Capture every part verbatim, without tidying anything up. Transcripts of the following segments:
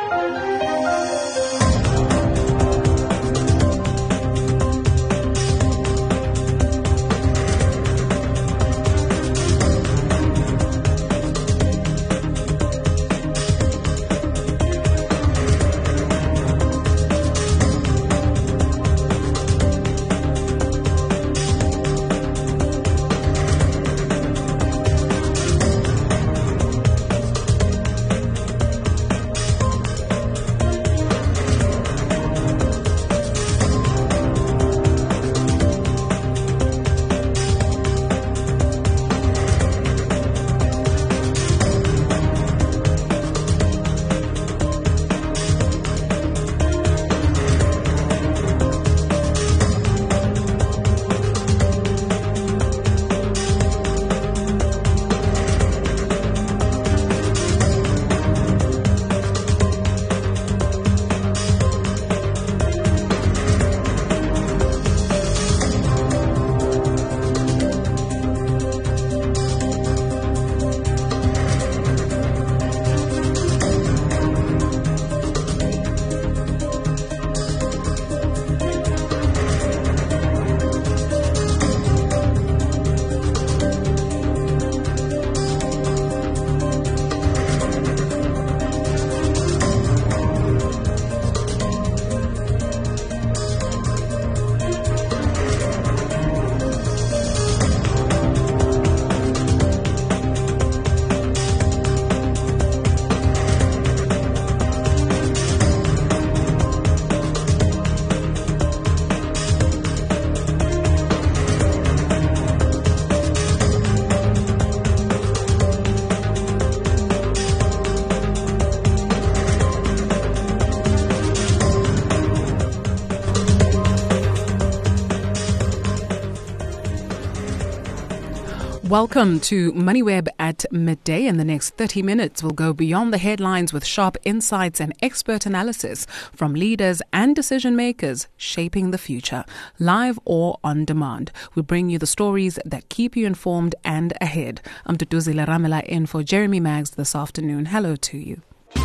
Welcome to MoneyWeb at midday. In the next thirty minutes, we'll go beyond the headlines with sharp insights and expert analysis from leaders and decision makers shaping the future, live or on demand. We bring you the stories that keep you informed and ahead. I'm Tutuzile Ramela in for Jeremy Maggs this afternoon. Hello to you.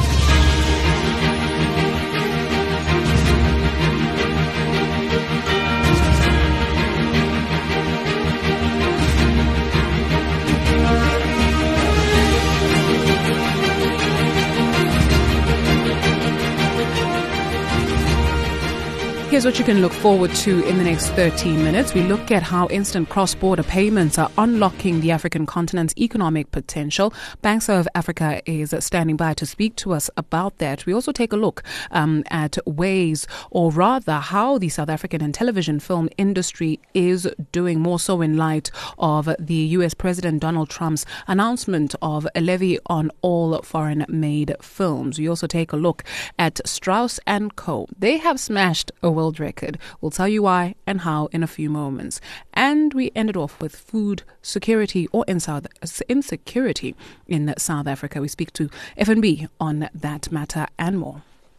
Here's what you can look forward to in the next thirty minutes. We look at how instant cross-border payments are unlocking the African continent's economic potential. Bank of Africa is standing by to speak to us about that. We also take a look um, at ways, or rather how the South African and television film industry is doing, more so in light of the U S President Donald Trump's announcement of a levy on all foreign-made films. We also take a look at Strauss and Co. They have smashed a world record. We'll tell you why and how in a few moments. And we ended off with food security or in South, insecurity in South Africa. We speak to F N B on that matter and more.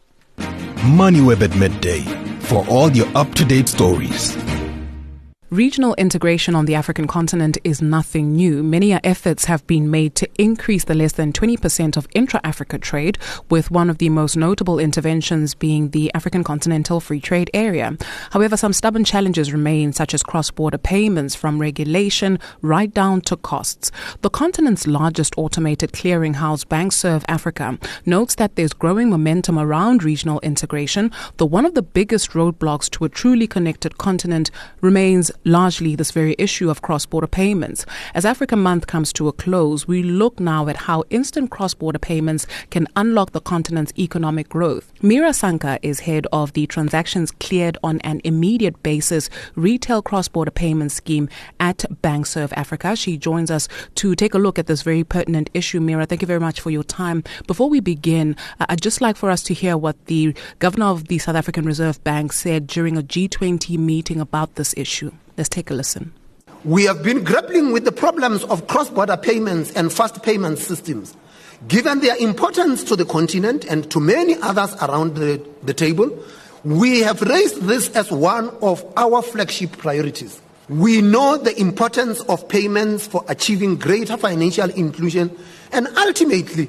MoneyWeb at midday for all your up-to-date stories. Regional integration on the African continent is nothing new. Many efforts have been made to increase the less than twenty percent of intra-Africa trade, with one of the most notable interventions being the African Continental Free Trade Area. However, some stubborn challenges remain, such as cross-border payments, from regulation right down to costs. The continent's largest automated clearinghouse, Bank of Africa, notes that there's growing momentum around regional integration, though one of the biggest roadblocks to a truly connected continent remains largely this very issue of cross-border payments. As Africa Month comes to a close, we look now at how instant cross-border payments can unlock the continent's economic growth. Mira Sanka is head of the Transactions Cleared on an Immediate Basis retail cross-border payment scheme at Bank of Africa. She joins us to take a look at this very pertinent issue. Mira, thank you very much for your time. Before we begin, I'd just like for us to hear what the governor of the South African Reserve Bank said during a G twenty meeting about this issue. Let's take a listen. We have been grappling with the problems of cross-border payments and fast payment systems. Given their importance to the continent and to many others around the, the table, we have raised this as one of our flagship priorities. We know the importance of payments for achieving greater financial inclusion and ultimately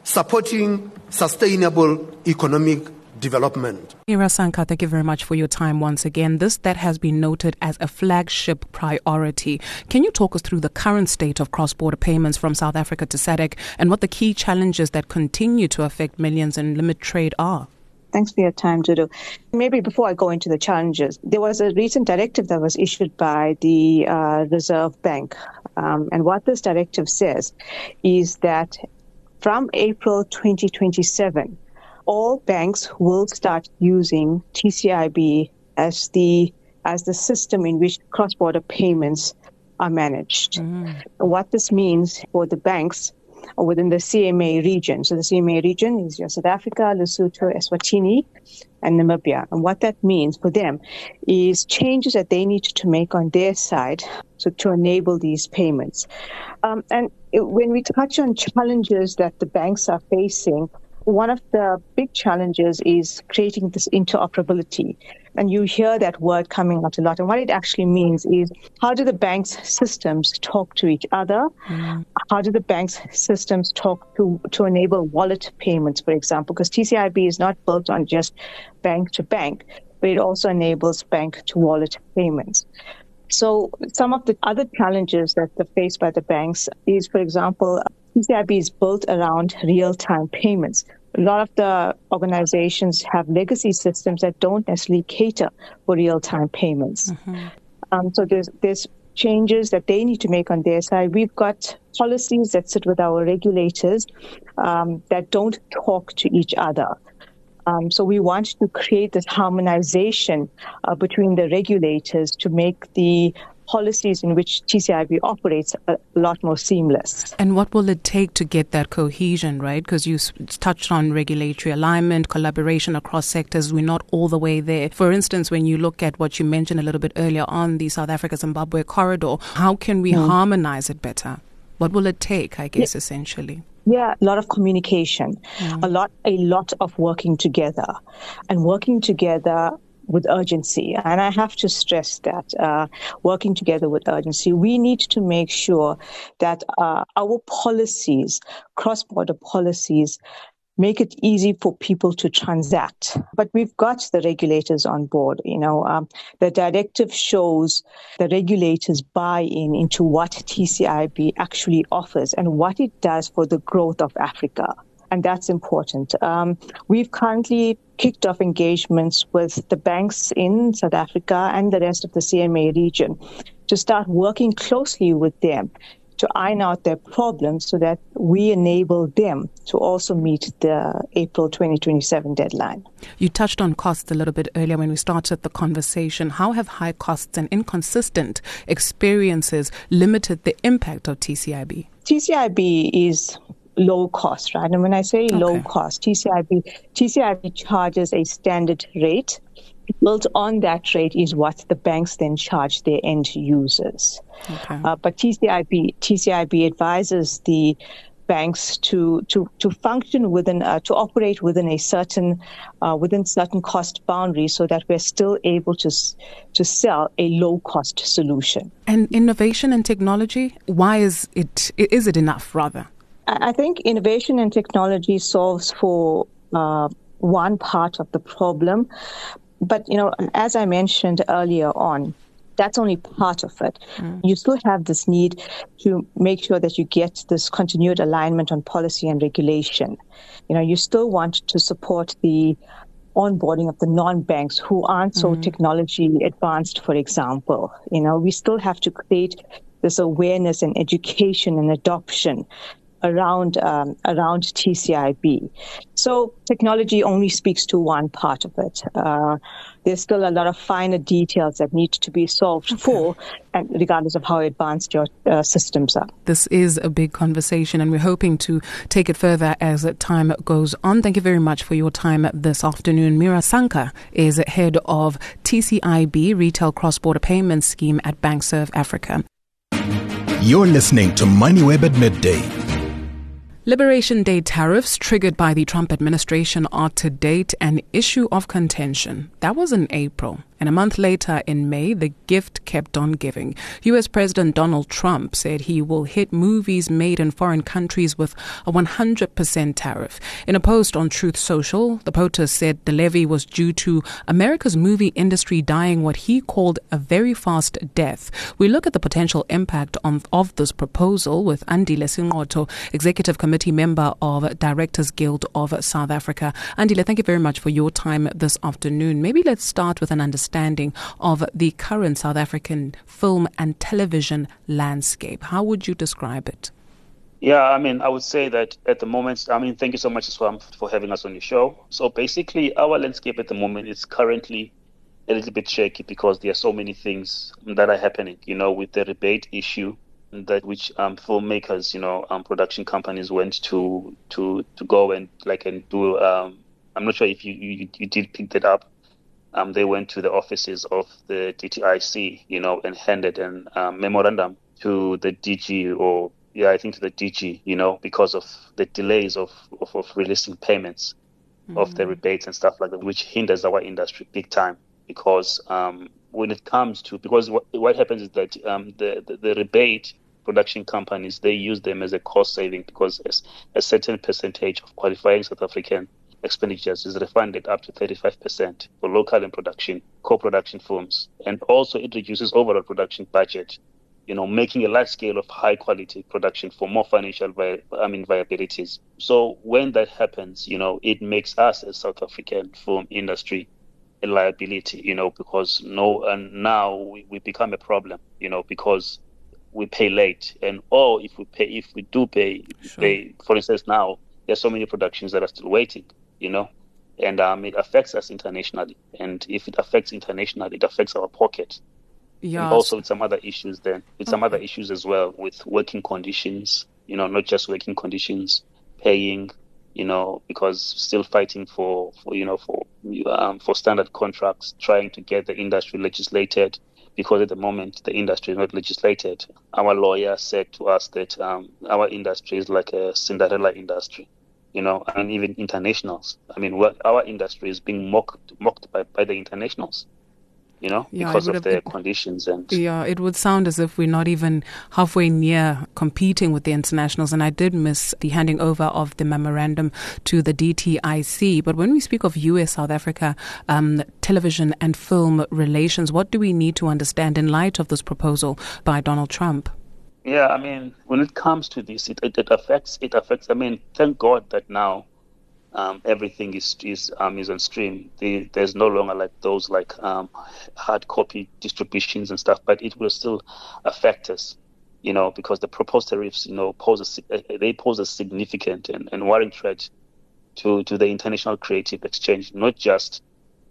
supporting sustainable economic development. Mira Sankar, thank you very much for your time once again. This that has been noted as a flagship priority. Can you talk us through the current state of cross-border payments from South Africa to S A D C and what the key challenges that continue to affect millions in limit trade are? Thanks for your time, Dudu. Maybe before I go into the challenges, there was a recent directive that was issued by the uh, Reserve Bank. Um, and what this directive says is that from April twenty twenty-seven, all banks will start using T C I B as the as the system in which cross-border payments are managed. Mm. What this means for the banks within the C M A region. So the C M A region is your South Africa, Lesotho, Eswatini, and Namibia. And what that means for them is changes that they need to make on their side so to enable these payments. Um, and it, when we touch on challenges that the banks are facing, one of the big challenges is creating this interoperability. And you hear that word coming out a lot. And what it actually means is, how do the bank's systems talk to each other? Mm. How do the bank's systems talk to, to enable wallet payments, for example? Because T C I B is not built on just bank to bank, but it also enables bank to wallet payments. So some of the other challenges that are faced by the banks is, for example, T C I B is built around real-time payments. A lot of the organizations have legacy systems that don't necessarily cater for real-time payments. Mm-hmm. Um, so there's, there's changes that they need to make on their side. We've got policies that sit with our regulators um, that don't talk to each other. Um, so we want to create this harmonization uh, between the regulators to make the policies in which T C I B operates a lot more seamless. And what will it take to get that cohesion, right? Because you touched on regulatory alignment, collaboration across sectors. We're not all the way there. For instance, when you look at what you mentioned a little bit earlier on the South Africa-Zimbabwe corridor, how can we mm. harmonize it better? What will it take, I guess, yeah. essentially? Yeah, a lot of communication, mm. a lot, a lot of working together, and working together with urgency. And I have to stress that uh, working together with urgency, we need to make sure that uh, our policies, cross-border policies, make it easy for people to transact. But we've got the regulators on board. You know, um, the directive shows the regulators buy-in into what T C I B actually offers and what it does for the growth of Africa. And that's important. Um, we've currently kicked off engagements with the banks in South Africa and the rest of the C M A region to start working closely with them to iron out their problems so that we enable them to also meet the April twenty twenty-seven deadline. You touched on costs a little bit earlier when we started the conversation. How have high costs and inconsistent experiences limited the impact of T C I B? T C I B is low cost, right? And when I say okay. low cost, T C I B, T C I B charges a standard rate. Built on that rate is what the banks then charge their end users. Okay. Uh, but T C I B, T C I B advises the banks to to to function within uh, to operate within a certain uh, within certain cost boundaries, so that we're still able to to sell a low cost solution. And innovation and technology, why is it is it enough rather? I think innovation and technology solves for uh, one part of the problem. But, you know, as I mentioned earlier on, that's only part of it. Mm. You still have this need to make sure that you get this continued alignment on policy and regulation. You know, you still want to support the onboarding of the non-banks who aren't so mm. technology advanced, for example. You know, we still have to create this awareness and education and adoption around um, around T C I B. So technology only speaks to one part of it. Uh, there's still a lot of finer details that need to be solved okay. for, and regardless of how advanced your uh, systems are. This is a big conversation, and we're hoping to take it further as time goes on. Thank you very much for your time this afternoon. Mira Sankar is head of T C I B, Retail Cross-Border Payments Scheme at BankServe Africa. You're listening to MoneyWeb at Midday. Liberation Day tariffs triggered by the Trump administration are to date an issue of contention. That was in April. And a month later, in May, the gift kept on giving. U S President Donald Trump said he will hit movies made in foreign countries with a one hundred percent tariff. In a post on Truth Social, the POTUS said the levy was due to America's movie industry dying what he called a very fast death. We look at the potential impact on, of this proposal with Andile Sinqotho, Executive Committee member of Directors Guild of South Africa. Andile, thank you very much for your time this afternoon. Maybe let's start with an understanding of the current South African film and television landscape. How would you describe it? Yeah, I mean, I would say that at the moment, I mean, thank you so much, Swam, for having us on your show. So basically, our landscape at the moment is currently a little bit shaky because there are so many things that are happening, you know, with the rebate issue that which um, filmmakers, you know, um, production companies went to to to go and like and do. Um, I'm not sure if you, you, you did pick that up. Um, they went to the offices of the D T I C, you know, and handed an um, memorandum to the D G or, yeah, I think to the D G, you know, because of the delays of, of, of releasing payments mm-hmm. of the rebates and stuff like that, which hinders our industry big time. Because um, when it comes to, because what, what happens is that um, the, the, the rebate production companies, they use them as a cost saving because a, a certain percentage of qualifying South African expenditures is refunded up to thirty-five percent for local and production, co-production films. And also it reduces overall production budget, you know, making a large scale of high quality production for more financial vi- I mean, viabilities. So when that happens, you know, it makes us as South African film industry a liability, you know, because no, and now we, we become a problem, you know, because we pay late. And or if we pay, if we do pay, sure. pay, for instance, now there's so many productions that are still waiting, you know, and um, it affects us internationally. And if it affects internationally, it affects our pocket. Yes. And also with some other issues then, with okay. some other issues as well, with working conditions, you know, not just working conditions, paying, you know, because still fighting for, for you know, for um, for standard contracts, trying to get the industry legislated, because at the moment the industry is not legislated. Our lawyer said to us that um, our industry is like a Cinderella industry, you know, and even internationals. I mean, what, our industry is being mocked mocked by, by the internationals, you know, yeah, because of the conditions. And yeah, it would sound as if we're not even halfway near competing with the internationals. And I did miss the handing over of the memorandum to the D T I C. But when we speak of U S South Africa um, television and film relations, what do we need to understand in light of this proposal by Donald Trump? Yeah, I mean, when it comes to this, it, it, it affects, it affects, I mean, thank God that now Um, everything is is um, is on stream. The, there's no longer like those like um, hard copy distributions and stuff, but it will still affect us, you know, because the proposed tariffs, you know, pose a, they pose a significant and, and worrying threat to, to the international creative exchange, not just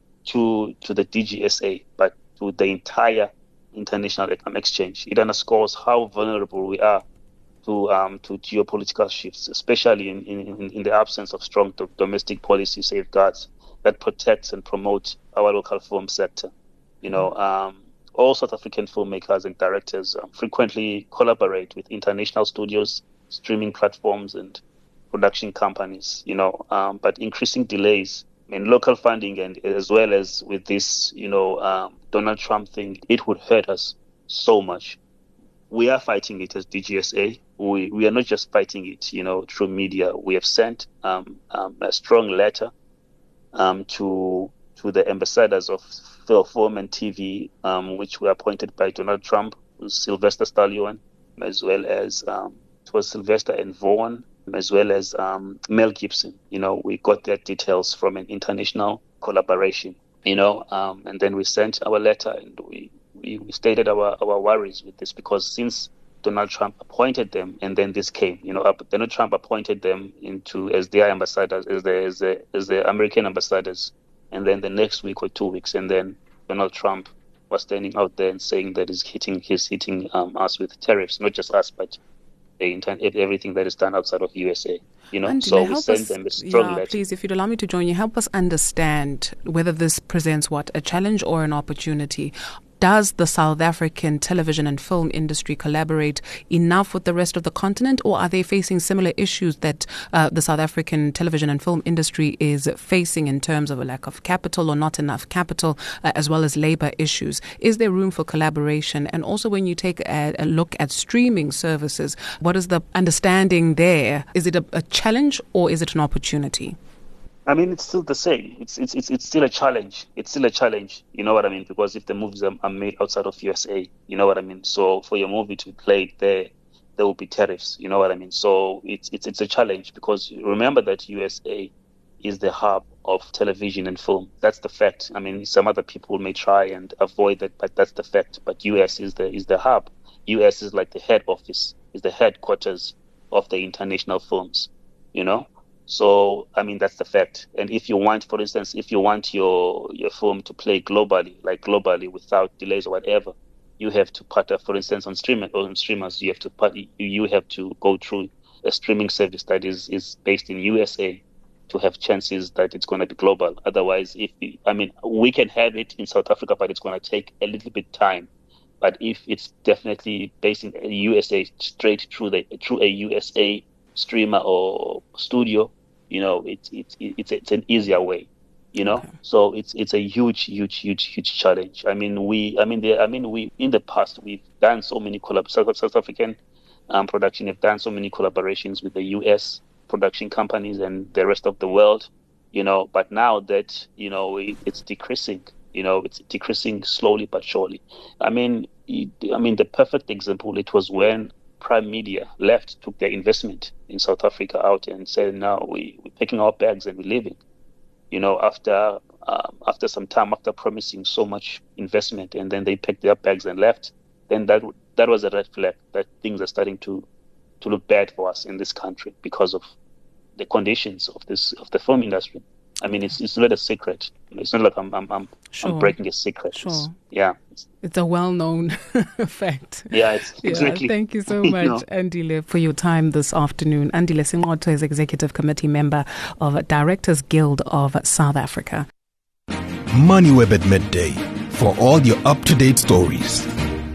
to to the D G S A, but to the entire international exchange. It underscores how vulnerable we are to um, to geopolitical shifts, especially in, in, in the absence of strong do- domestic policy safeguards that protects and promote our local film sector. You know, um, all South African filmmakers and directors um, frequently collaborate with international studios, streaming platforms, and production companies. You know, um, but increasing delays in local funding and as well as with this, you know, um, Donald Trump thing, it would hurt us so much. We are fighting it as D G S A. We we are not just fighting it, you know, through media. We have sent um, um, a strong letter um, to to the ambassadors of film and T V, um, which were appointed by Donald Trump, Sylvester Stallone, as well as um, it was Sylvester and Vaughan, as well as um, Mel Gibson. You know, we got their details from an international collaboration. You know, um, and then we sent our letter and we. We stated our, our worries with this because since Donald Trump appointed them and then this came, you know, Donald Trump appointed them into as their ambassadors, as the, as the, as the American ambassadors. And then the next week or two weeks, and then Donald Trump was standing out there and saying that he's hitting, he's hitting um, us with tariffs, not just us, but the intent, everything that is done outside of U S A. You know, Andile, so we send us, them a strong yeah, letter. Please, if you'd allow me to join you, help us understand whether this presents what, a challenge or an opportunity. does the South African television and film industry collaborate enough with the rest of the continent, or are they facing similar issues that uh, the South African television and film industry is facing in terms of a lack of capital or not enough capital, uh, as well as labor issues? Is there room for collaboration? And also, when you take a, a look at streaming services, what is the understanding there? Is it a, a challenge or is it an opportunity? I mean, it's still the same. It's it's it's it's still a challenge. It's still a challenge. You know what I mean? Because if the movies are, are made outside of U S A, you know what I mean? So for your movie to be played there, there will be tariffs. You know what I mean? So it's it's it's a challenge, because remember that U S A is the hub of television and film. That's the fact. I mean, some other people may try and avoid that, but that's the fact. But U S is the is the hub. U S is like the head office, is the headquarters of the international films. You know. So, I mean, that's the fact. And if you want, for instance, if you want your your film to play globally, like globally without delays or whatever, you have to partner, for instance, on streaming or on streamers, you have to part, you have to go through a streaming service that is, is based in U S A to have chances that it's going to be global. Otherwise, if you, I mean, we can have it in South Africa, but it's going to take a little bit time. But if it's definitely based in U S A, straight through the through a U S A streamer or studio, you know, it's it's it's it's an easier way, you know. Okay. So it's it's a huge, huge, huge, huge challenge. I mean, we, I mean, the, I mean, we in the past we've done so many collab South, South African um, production have done so many collaborations with the U S production companies and the rest of the world, you know. But now that you know it, it's decreasing, you know, it's decreasing slowly but surely. I mean, it, I mean, the perfect example, it was when Prime Media left, took their investment in South Africa out and said, now we, we're packing our bags and we're leaving. You know, after um, after some time, after promising so much investment, and then they packed their bags and left, then that that was a red flag that things are starting to, to look bad for us in this country because of the conditions of this of the film industry. I mean, it's it's not a secret. It's not like I'm I'm I'm, sure. I'm breaking a secret. Sure. It's, yeah. It's, it's a well-known fact. Yeah, it's, yeah, exactly. Thank you so much, you know. Andile, for your time this afternoon. Andile Sinqotho is Executive Committee Member of Directors Guild of South Africa. MoneyWeb at midday for all your up-to-date stories.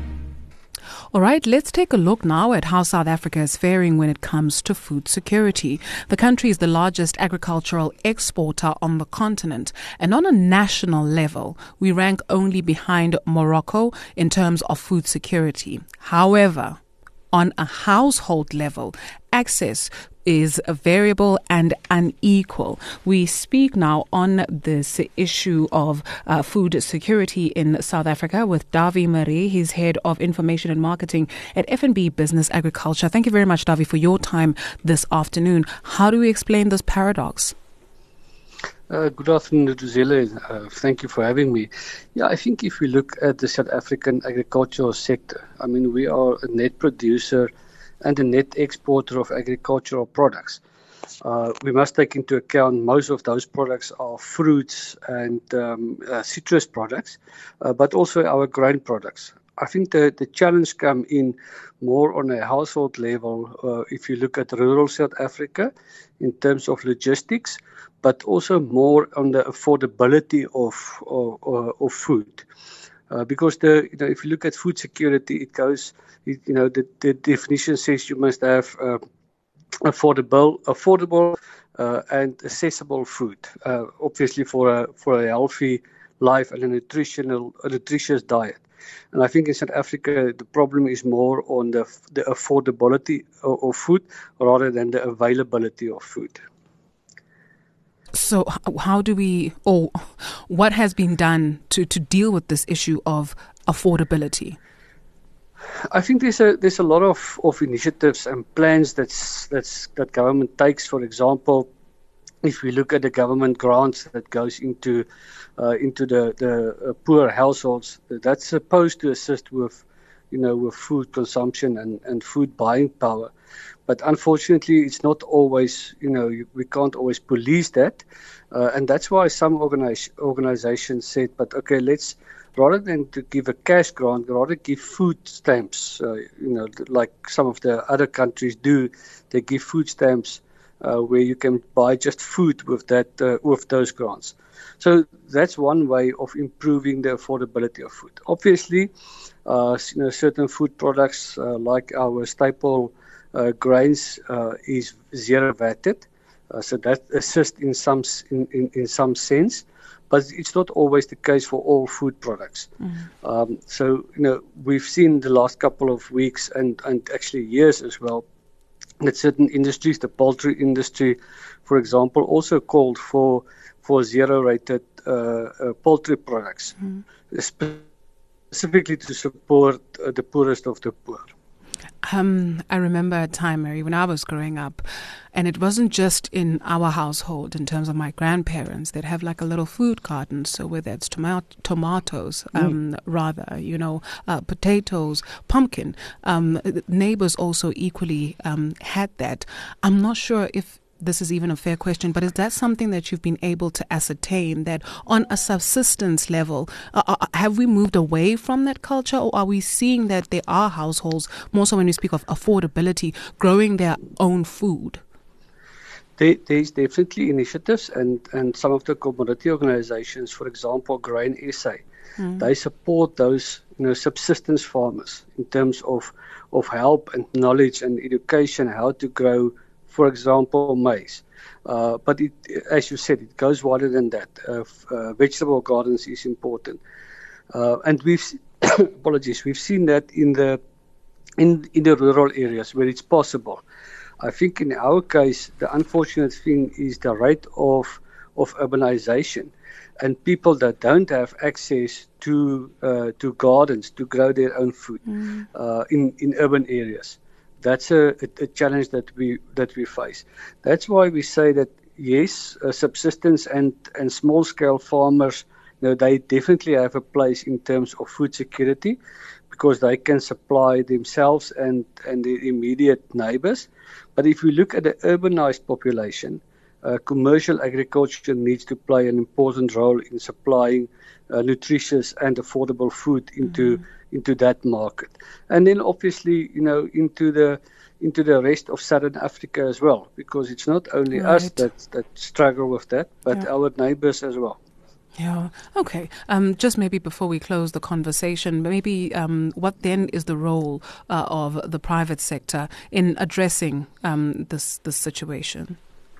All right, let's take a look now at how South Africa is faring when it comes to food security. The country is the largest agricultural exporter on the continent, and on a national level, we rank only behind Morocco in terms of food security. However, on a household level, access is variable and unequal. We speak now on this issue of uh, food security in South Africa with Davi Marie. He's Head of Information and Marketing at F N B Business Agriculture. Thank you very much, Davi, for your time this afternoon. How do we explain this paradox? Uh, good afternoon, Duzile. Uh, thank you for having me. Yeah, I think if we look at the South African agricultural sector, I mean, we are a net producer and a net exporter of agricultural products. Uh, we must take into account most of those products are fruits and um, uh, citrus products, uh, but also our grain products. I think the, the challenge comes in more on a household level uh, if you look at rural South Africa in terms of logistics, but also more on the affordability of, of, of food. Uh, because the you know if you look at food security, it goes it, you know the, the definition says you must have uh, affordable, affordable uh, and accessible food. Uh, obviously, for a for a healthy life and a nutritional a nutritious diet. And I think in South Africa the problem is more on the the affordability of, of food rather than the availability of food. So how do we, or what has been done to, to deal with this issue of affordability? I think there's a there's a lot of, of initiatives and plans that's that's that government takes. For example, if we look at the government grants that goes into uh, into the the uh, poor households, that's supposed to assist with you know with food consumption and, and food buying power. But unfortunately, it's not always, you know, we can't always police that. Uh, and that's why some organize, organizations said, but okay, let's, rather than to give a cash grant, rather give food stamps, uh, you know, like some of the other countries do. They give food stamps uh, where you can buy just food with that uh, with those grants. So that's one way of improving the affordability of food. Obviously, uh, you know, certain food products uh, like our staple uh, grains uh, is zero vatted, uh, so that assists in some in, in, in some sense. But it's not always the case for all food products. Mm-hmm. Um, so, you know, we've seen the last couple of weeks and, and actually years as well that certain industries, the poultry industry, for example, also called for for zero-rated uh, uh, poultry products, mm-hmm. specifically to support uh, the poorest of the poor. Um, I remember a time, Mary, when I was growing up, and it wasn't just in our household in terms of my grandparents. They'd have like a little food garden, so whether it's tomat- tomatoes, um, mm. rather, you know, uh, potatoes, pumpkin. Um, neighbors also equally um, had that. I'm not sure if this is even a fair question, but is that something that you've been able to ascertain, that on a subsistence level, uh, have we moved away from that culture, or are we seeing that there are households, more so when we speak of affordability, growing their own food? There, there's definitely initiatives, and, and some of the commodity organizations, for example, Grain S A, mm. they support those, you know, subsistence farmers in terms of, of help and knowledge and education, how to grow, for example, maize. Uh, but it, as you said, it goes wider than that. Uh, uh, vegetable gardens is important. Uh, and we've, apologies, we've seen that in the in in the rural areas where it's possible. I think in our case, the unfortunate thing is the rate of of urbanization, and people that don't have access to uh, to gardens to grow their own food mm. uh, in in urban areas. That's a, a, a challenge that we that we face. That's why we say that yes, uh, subsistence and, and small scale farmers, you know, they definitely have a place in terms of food security, because they can supply themselves and, and their immediate neighbors. But if we look at the urbanized population, uh, commercial agriculture needs to play an important role in supplying uh, nutritious and affordable food into. Mm-hmm. into that market, and then obviously, you know, into the into the rest of Southern Africa as well, because it's not only right. us that that struggle with that, but yeah. our neighbors as well. Yeah. Okay. Um, just maybe before we close the conversation, maybe um, what then is the role uh, of the private sector in addressing um, this this situation?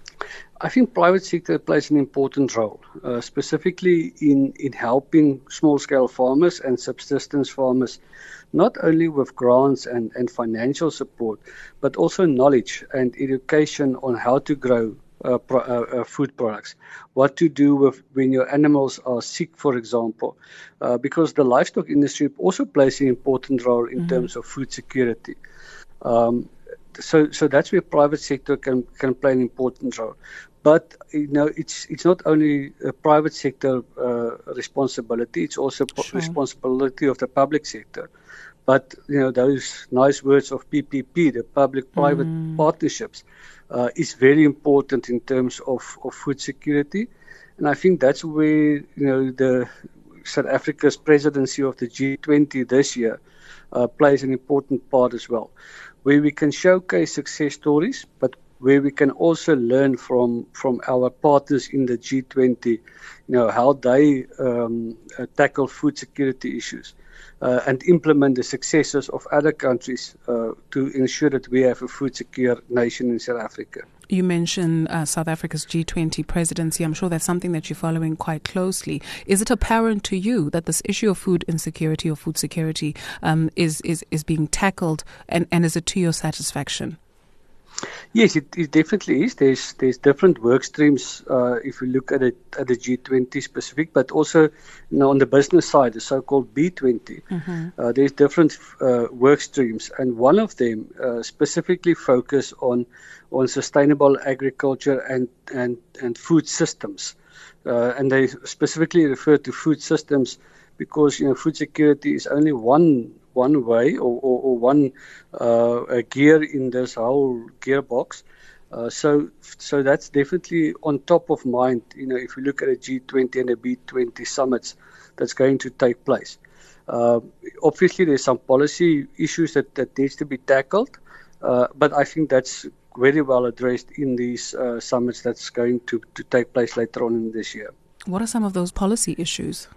I think private sector plays an important role, uh, specifically in, in helping small-scale farmers and subsistence farmers, not only with grants and, and financial support, but also knowledge and education on how to grow uh, pro, uh, uh, food products, what to do with when your animals are sick, for example, uh, because the livestock industry also plays an important role in mm-hmm. terms of food security. Um, So, so that's where private sector can, can play an important role. But you know, it's it's not only a private sector uh, responsibility; it's also sure. responsibility of the public sector. But you know, those nice words of P P P, the public-private mm. partnerships, uh, is very important in terms of, of food security. And I think that's where you know the South Africa's presidency of the G twenty this year uh, plays an important part as well, where we can showcase success stories, but where we can also learn from, from our partners in the G twenty, you know, how they um, uh, tackle food security issues uh, and implement the successes of other countries uh, to ensure that we have a food secure nation in South Africa. You mentioned uh, South Africa's G twenty presidency. I'm sure that's something that you're following quite closely. Is it apparent to you that this issue of food insecurity or food security um, is, is, is being tackled, and, and is it to your satisfaction? Yes, it, it definitely is. There's there's different work streams uh, if we look at it at the G twenty specific, but also you know, on the business side, the so-called B twenty. Mm-hmm. Uh, there's different uh, work streams, and one of them uh, specifically focus on on sustainable agriculture and and and food systems, uh, and they specifically refer to food systems because you know food security is only one. one way or, or, or one uh, a gear in this whole gearbox. Uh, so so that's definitely on top of mind, you know, if we look at a G twenty and a B twenty summits that's going to take place. Uh, obviously, there's some policy issues that, that needs to be tackled, uh, but I think that's very well addressed in these uh, summits that's going to, to take place later on in this year. What are some of those policy issues?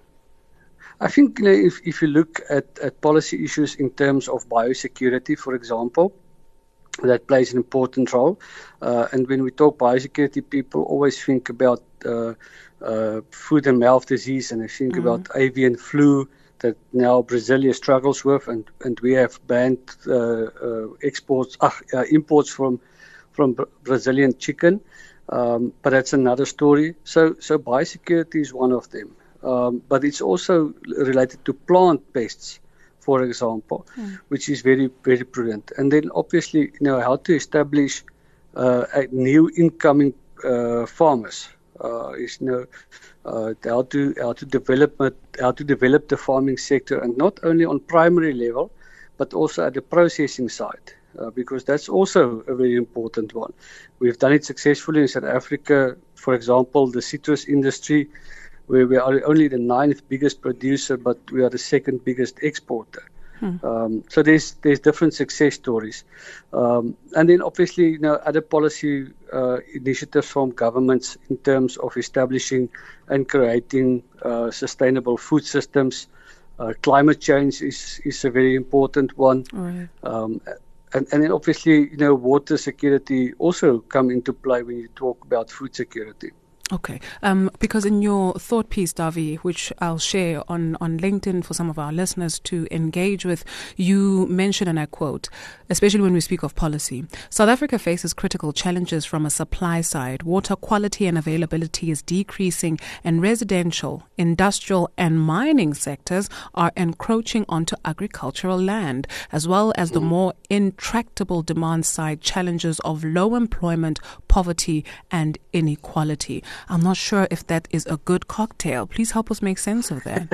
I think you know, if, if you look at, at policy issues in terms of biosecurity, for example, that plays an important role. Uh, and when we talk biosecurity, people always think about uh, uh, foot and mouth disease, and they think mm. about avian flu that now Brasilia struggles with, and, and we have banned uh, uh, exports, uh, uh, imports from from Brazilian chicken. Um, but that's another story. So, so biosecurity is one of them. Um, but it's also related to plant pests, for example, mm. which is very, very prudent. And then obviously, you know, how to establish uh, a new incoming uh, farmers. Uh, is you know uh, how to how to develop it, how to develop the farming sector, and not only on primary level, but also at the processing side. Uh, because that's also a very important one. We've done it successfully in South Africa, for example, the citrus industry, where we are only the ninth biggest producer, but we are the second biggest exporter. Hmm. Um, so there's there's different success stories. Um, and then obviously, you know, other policy uh, initiatives from governments in terms of establishing and creating uh, sustainable food systems. Uh, climate change is, is a very important one. Right. Um, And, and then obviously, you know, water security also come into play when you talk about food security. Okay, um, because in your thought piece, Davi, which I'll share on, on LinkedIn for some of our listeners to engage with, you mention, and I quote, especially when we speak of policy, South Africa faces critical challenges from a supply side. Water quality and availability is decreasing, and residential, industrial and mining sectors are encroaching onto agricultural land, as well as the more intractable demand side challenges of low employment, poverty and inequality. I'm not sure if that is a good cocktail. Please help us make sense of that.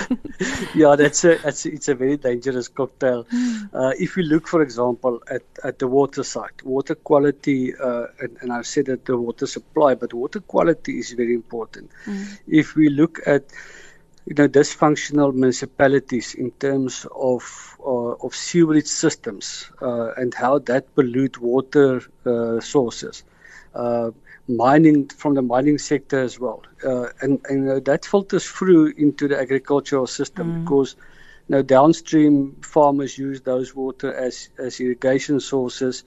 Yeah, that's a, that's a, it's a very dangerous cocktail. Mm. Uh, if you look, for example, at, at the water side, water quality, uh, and, and I've said that the water supply, but water quality is very important. Mm. If we look at you know, dysfunctional municipalities in terms of uh, of sewerage systems uh, and how that pollute water uh, sources. Uh, mining from the mining sector as well. Uh, and and uh, that filters through into the agricultural system mm. because you know, downstream farmers use those water as, as irrigation sources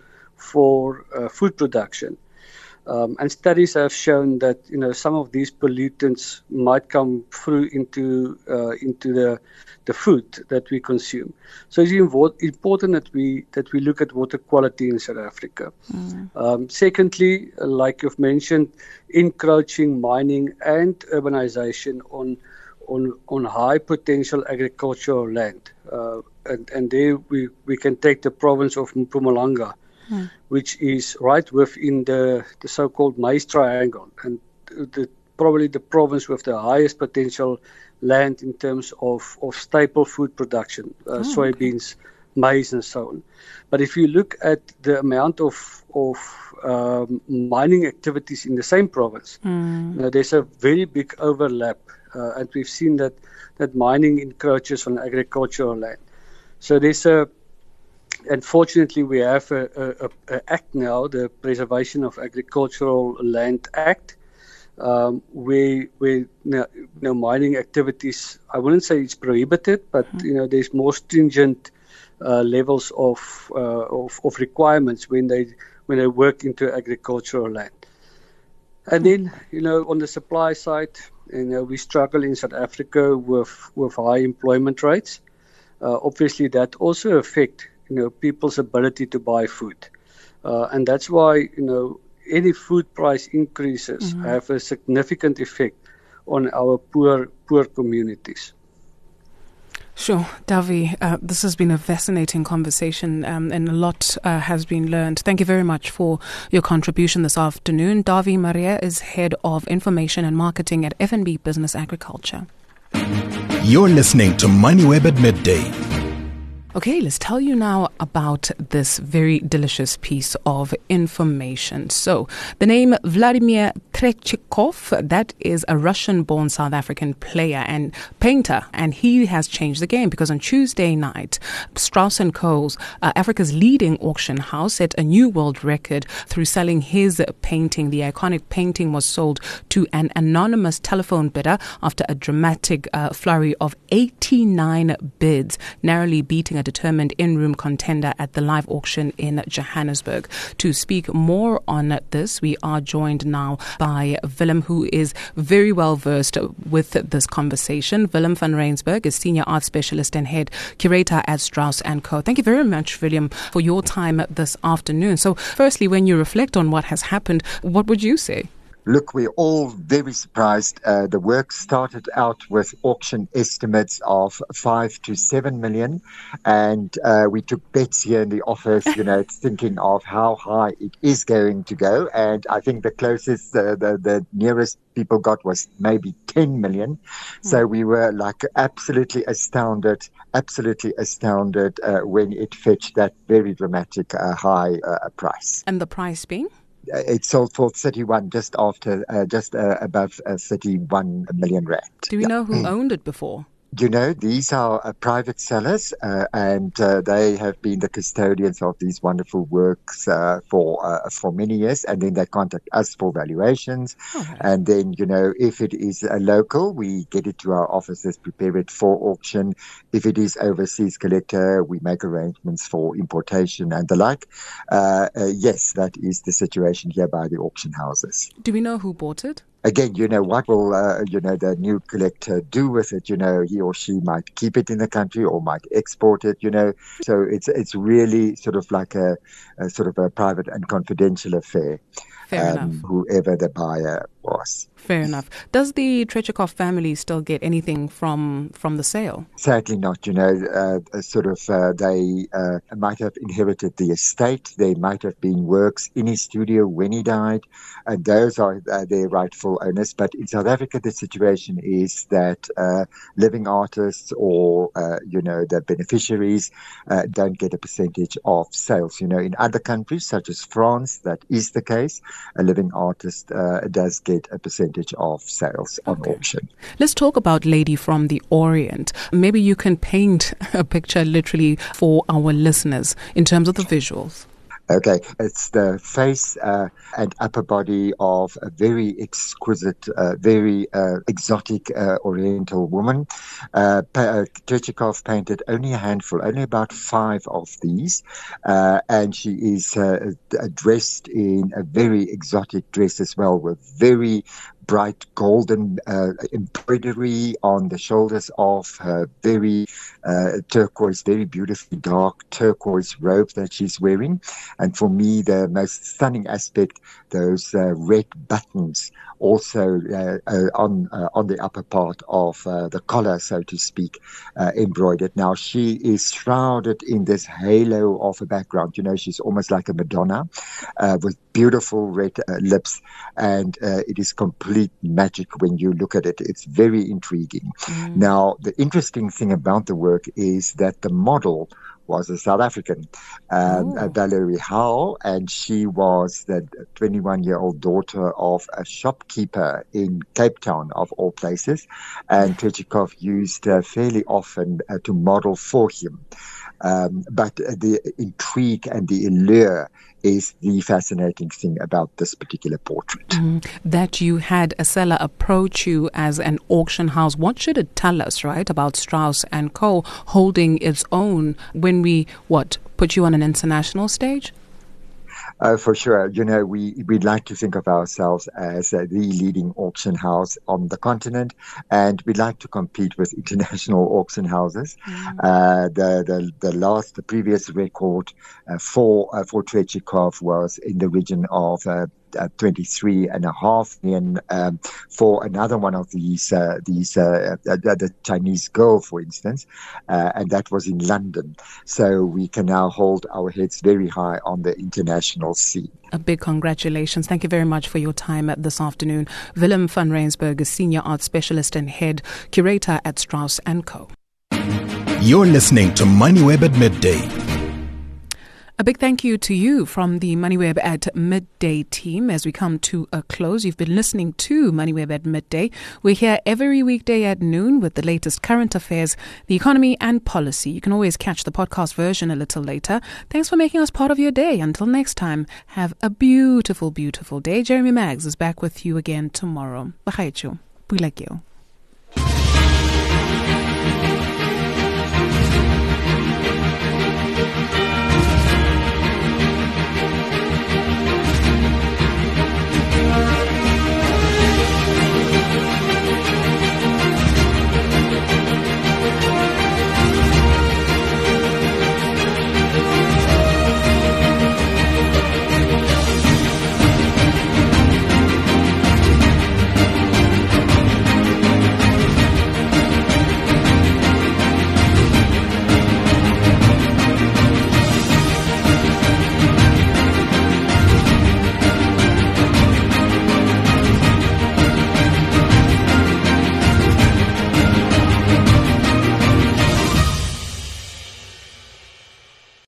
for uh, food production. Um, and studies have shown that you know some of these pollutants might come through into uh, into the the food that we consume. So it's important that we that we look at water quality in South Africa. Mm. Um, secondly, like you've mentioned, encroaching mining and urbanization on on on high potential agricultural land, uh, and and there we we can take the province of Mpumalanga. Hmm. Which is right within the, the so-called maize triangle, and the, probably the province with the highest potential land in terms of, of staple food production, uh, oh, soybeans, okay. maize, and so on. But if you look at the amount of of um, mining activities in the same province, mm. you know, there's a very big overlap, uh, and we've seen that that mining encroaches on agricultural land. So there's a Unfortunately, we have a, a, a act now, the Preservation of Agricultural Land Act, um, where, where you know, you know, mining activities, I wouldn't say it's prohibited, but mm-hmm. you know, there's more stringent uh, levels of, uh, of of requirements when they when they work into agricultural land. And then, you know, on the supply side, you know, we struggle in South Africa with with high employment rates. Uh, obviously, that also affects you know, people's ability to buy food. Uh, and that's why, you know, any food price increases mm-hmm. have a significant effect on our poor, poor communities. Sure, Davi, uh, this has been a fascinating conversation um, and a lot uh, has been learned. Thank you very much for your contribution this afternoon. Davi Maria is Head of Information and Marketing at F N B Business Agriculture. You're listening to MoneyWeb at Midday. Okay, let's tell you now about this very delicious piece of information. So, the name Vladimir Tereshchikov, that is a Russian-born South African player and painter, and he has changed the game because on Tuesday night, Strauss and Co.'s uh, Africa's leading auction house set a new world record through selling his painting. The iconic painting was sold to an anonymous telephone bidder after a dramatic uh, flurry of eighty-nine bids, narrowly beating a determined in-room contender at the live auction in Johannesburg. To speak more on this, we are joined now by Willem, who is very well versed with this conversation. Willem van Rensburg is Senior Art Specialist and Head Curator at Strauss and Co. Thank you very much, Willem, for your time this afternoon. So firstly, when you reflect on what has happened, what would you say? Look, we're all very surprised. Uh, the work started out with auction estimates of five to seven million, and uh, we took bets here in the office, you know, thinking of how high it is going to go. And I think the closest, uh, the the nearest people got was maybe ten million. So we were like absolutely astounded, absolutely astounded uh, when it fetched that very dramatic uh, high uh, price. And the price being? It sold for thirty-one, just after, uh, just uh, above uh, thirty-one million rand. Do we yeah. know who owned it before? You know, these are uh, private sellers, uh, and uh, they have been the custodians of these wonderful works uh, for uh, for many years. And then they contact us for valuations. Okay. And then, you know, if it is a local, we get it to our offices, prepare it for auction. If it is overseas collector, we make arrangements for importation and the like. Uh, uh, yes, that is the situation here by the auction houses. Do we know who bought it? Again, you know, what will, uh, you know, the new collector do with it? You know, he or she might keep it in the country or might export it, you know. So it's it's really sort of like a, a sort of a private and confidential affair. Fair um, enough. Whoever the buyer was. Fair enough. Does the Tereshchikov family still get anything from from the sale? Sadly not. You know, uh, sort of uh, they uh, might have inherited the estate. There might have been works in his studio when he died, and those are uh, their rightful owners. But in South Africa, the situation is that uh, living artists or, uh, you know, the beneficiaries uh, don't get a percentage of sales. You know, in other countries, such as France, that is the case. A living artist uh, does get a percentage of sales on okay. auction. Let's talk about Lady from the Orient. Maybe you can paint a picture literally for our listeners in terms of the visuals. Okay, it's the face uh, and upper body of a very exquisite, uh, very uh, exotic uh, Oriental woman. Uh, pa- Tereshchikov painted only a handful, only about five of these, uh, and she is uh, dressed in a very exotic dress as well, with very bright golden uh, embroidery on the shoulders of her very uh, turquoise, very beautifully dark turquoise robe that she's wearing. And for me, the most stunning aspect, those uh, red buttons also uh, uh, on uh, on the upper part of uh, the collar, so to speak, uh, embroidered. Now, she is shrouded in this halo of a background. You know, she's almost like a Madonna uh, with beautiful red uh, lips, and uh, it is complete magic when you look at it. It's very intriguing. Mm. Now, the interesting thing about the work is that the model was a South African, um, uh, Valerie Howe, and she was the twenty-one-year-old daughter of a shopkeeper in Cape Town, of all places, and Tereshchikov used her fairly often uh, to model for him. Um, but uh, the intrigue and the allure is the fascinating thing about this particular portrait. Mm, that you had a seller approach you as an auction house. What should it tell us, right, about Strauss and Co. holding its own when we, what, put you on an international stage? Uh, for sure. You know, we, we'd like to think of ourselves as uh, the leading auction house on the continent, and we'd like to compete with international auction houses. Mm. Uh, the, the, the last, the previous record uh, for, uh, for Tereshchikov was in the region of uh, Uh, twenty-three and a half million um, for another one of these, uh, these uh, uh, the Chinese girl, for instance, uh, and that was in London. So we can now hold our heads very high on the international scene. A big congratulations. Thank you very much for your time this afternoon. Willem van Rensburg is Senior Art Specialist and Head Curator at Strauss and Co. You're listening to MoneyWeb at Midday. A big thank you to you from the MoneyWeb at Midday team as we come to a close. You've been listening to MoneyWeb at Midday. We're here every weekday at noon with the latest current affairs, the economy and policy. You can always catch the podcast version a little later. Thanks for making us part of your day. Until next time, have a beautiful, beautiful day. Jeremy Maggs is back with you again tomorrow. Bye, Pulakyo.